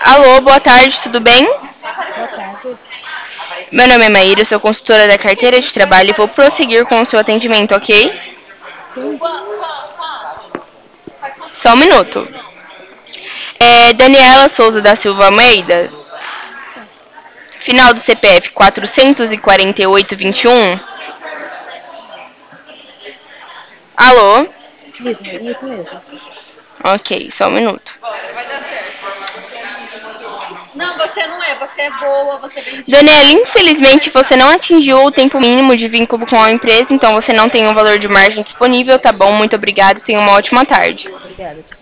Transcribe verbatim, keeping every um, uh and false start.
Alô, boa tarde, tudo bem? Boa tarde. Meu nome é Maíra, sou consultora da carteira de trabalho e vou prosseguir com o seu atendimento, ok? Sim, Só um minuto. É Daniela Souza da Silva Almeida, sim. final do C P F quatrocentos e quarenta e oito, vinte e um. Alô? Isso, isso mesmo. Ok, só um minuto. Não, você não é. Você é boa, você vem Daniela, demais. infelizmente você não atingiu o tempo mínimo de vínculo com a empresa, então você não tem um valor de margem disponível, tá bom? Muito obrigada e tenha uma ótima tarde. Obrigada, tchau.